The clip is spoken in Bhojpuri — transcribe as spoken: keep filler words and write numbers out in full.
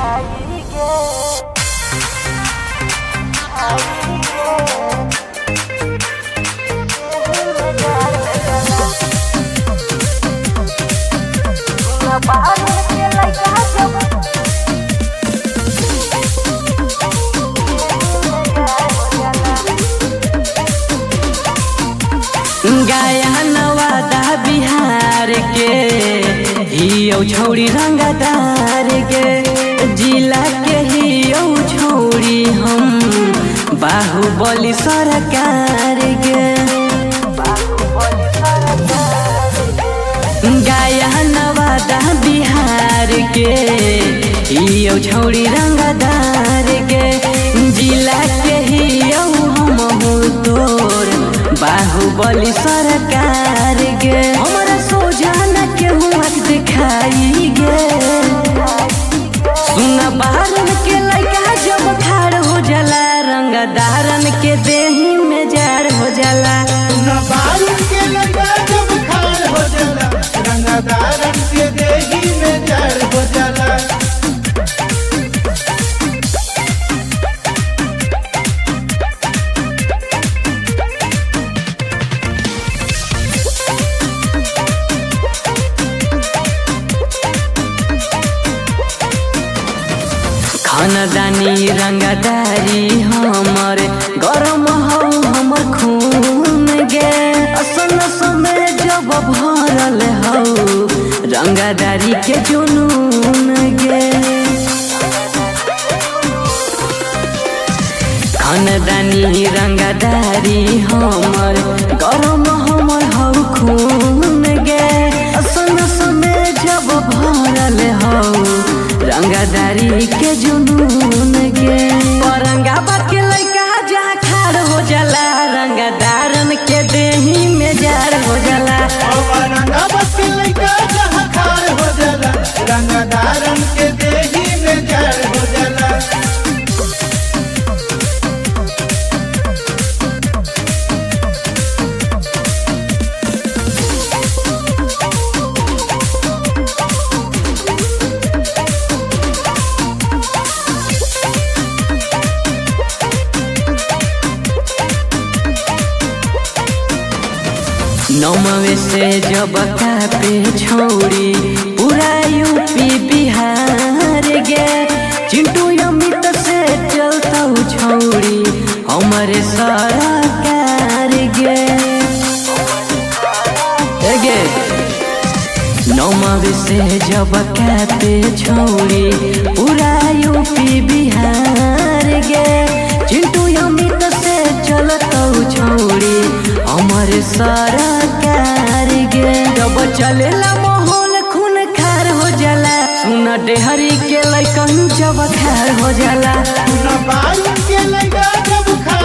गाया नवादा बिहार के हियो छौड़ी रंगदार के जिला के हियो छौड़ी हम बाहुबली सरकार के गाया नवादा बिहार के हियो छौड़ी रंगदार के जिला के हियो हम हो तोर बाहुबली सरकार गे हमारा सोझाना के हुआ दिखाई गे सुना बारन के लड़का जब खाड़ हो जाला रंगदारन के देही में जार हो जाला सुना बारन के लड़का जब खाड़ हो जाला रंगदारन के देही में जार हो जाला। खानदानी रंगदारी हमर गरम हो हमर खून गे असन समय जब भरल हो रंगदारी के जुनून गे खानदानी रंगदारी हमर गरम हमर हो खून गे असन समय जब भरल हो रंगदारी के जुनून गे औरंगाबाद के लड़का जहाँ खाड़ हो जाला रंगदारन के देही में जार हो जाला औरंगाबाद के लड़का जहाँ खाड़ हो जाला रंगदारन के देही में जार हो जाला। नौमवे से जब कापे छौड़ी पूरा यूपी बिहार गे चिंटू अमित से चलता छौड़ी हमारे सरकार गे गे नौमवे से जब कापे छौड़ी पूरा यूपी बिहार गे चिंटू अमित से चलता छौड़ी हमारे सरकार गे जब चलेला माहौल खून खार हो जाला सुना डेहरी के लइकन जब खार हो जाला सुना बारन के लड़का जब खाड़